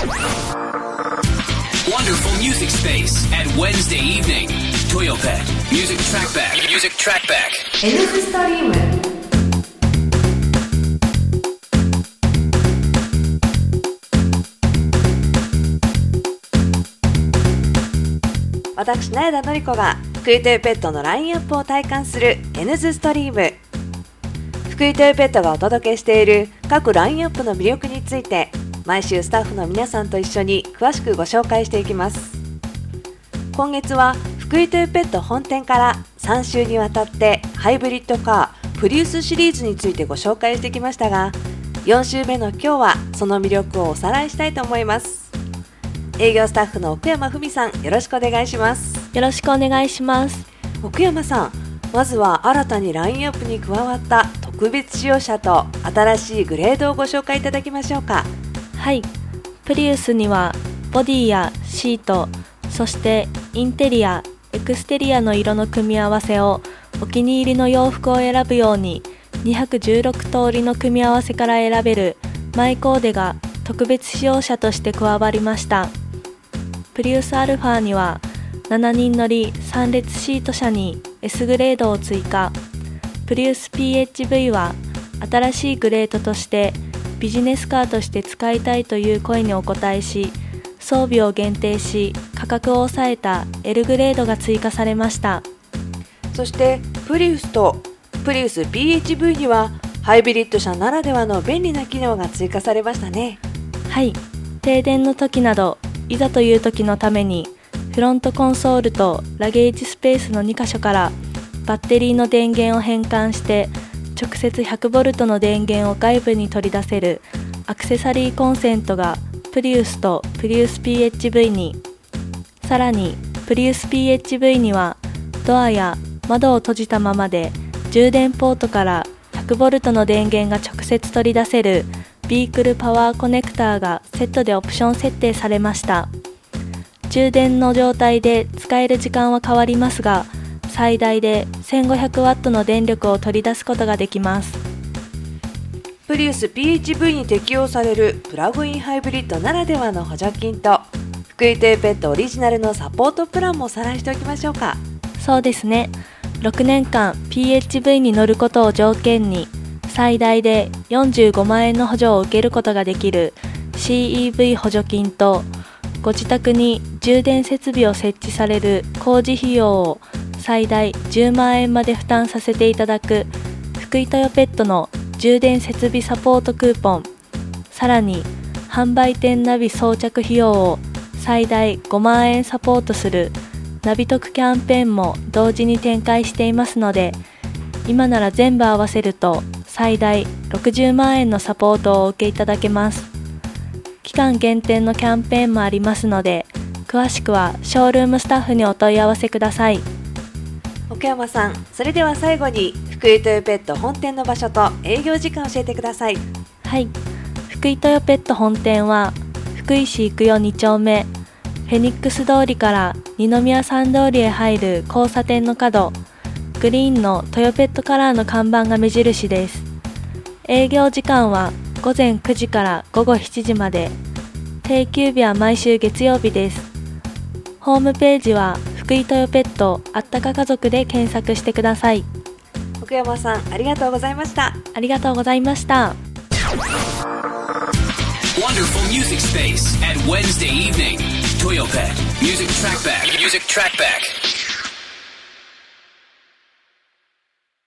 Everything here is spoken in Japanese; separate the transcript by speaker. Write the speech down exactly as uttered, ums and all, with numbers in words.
Speaker 1: Wonderful music space at Wednesday evening. Toyopet Music Trackback. Music Trackback.
Speaker 2: エヌ ストリーム。私、苗田のり子が福井トヨペットのラインアップを体感する エヌ スストリーム。福井トヨペットがお届けしている各ラインアップの魅力について、毎週スタッフの皆さんと一緒に詳しくご紹介していきます。今月は福井トヨペット本店からさん週にわたってハイブリッドカープリウスシリーズについてご紹介してきましたが、よん週目の今日はその魅力をおさらいしたいと思います。営業スタッフの奥山文さん、よろしくお願いします。
Speaker 3: よろしくお願いします。
Speaker 2: 奥山さん、まずは新たにラインアップに加わった特別仕様車と新しいグレードをご紹介いただきましょうか。
Speaker 3: はい、プリウスにはボディやシート、そしてインテリア、エクステリアの色の組み合わせをお気に入りの洋服を選ぶようににひゃくじゅうろく通りの組み合わせから選べるマイコーデが特別仕様車として加わりました。プリウスアルファにはしちにん乗りさん列シート車に S グレードを追加。プリウス ピーエイチブイ は新しいグレードとしてビジネスカーとして使いたいという声にお応えし、装備を限定し価格を抑えた L グレードが追加されました。
Speaker 2: そしてプリウスとプリウス ピーエイチブイ にはハイブリッド車ならではの便利な機能が追加されましたね。
Speaker 3: はい、停電の時などいざという時のためにフロントコンソールとラゲージスペースのに箇所からバッテリーの電源を変換して直接 ひゃくボルト の電源を外部に取り出せるアクセサリーコンセントがプリウスとプリウス ピーエイチブイ に、さらにプリウス ピーエイチブイ にはドアや窓を閉じたままで充電ポートから ひゃくボルト の電源が直接取り出せるビークルパワーコネクターがセットでオプション設定されました。充電の状態で使える時間は変わりますが、最大で せんごひゃくワット の電力を取り出すことができます。
Speaker 2: プリウス ピーエイチブイ に適用されるプラグインハイブリッドならではの補助金と福井トヨペットオリジナルのサポートプランもおさらいしておきましょうか。
Speaker 3: そうですね、ろくねんかん ピーエイチブイ に乗ることを条件に最大でよんじゅうごまんえんの補助を受けることができる シーイーブイ 補助金と、ご自宅に充電設備を設置される工事費用を最大じゅうまんえんまで負担させていただく福井トヨペットの充電設備サポートクーポン、さらに販売店ナビ装着費用を最大ごまんえんサポートするナビ特キャンペーンも同時に展開していますので、今なら全部合わせると最大ろくじゅうまんえんのサポートをお受けいただけます。期間限定のキャンペーンもありますので、詳しくはショールームスタッフにお問い合わせください。
Speaker 2: 奥山さん、それでは最後に福井トヨペット本店の場所と営業時間を教えてください。
Speaker 3: はい、福井トヨペット本店は福井市生代に丁目、フェニックス通りから二宮山通りへ入る交差点の角、グリーンのトヨペットカラーの看板が目印です。営業時間はごぜんくじからごごしちじまで、定休日は毎週月曜日です。ホームページは福井トヨペットあったか家族で検索してください。
Speaker 2: 奥山さん、ありがとうございました。
Speaker 3: ありがとうございました。
Speaker 1: Wonderful music space at Wednesday evening. Toyopet Music Trackback. Music Trackback.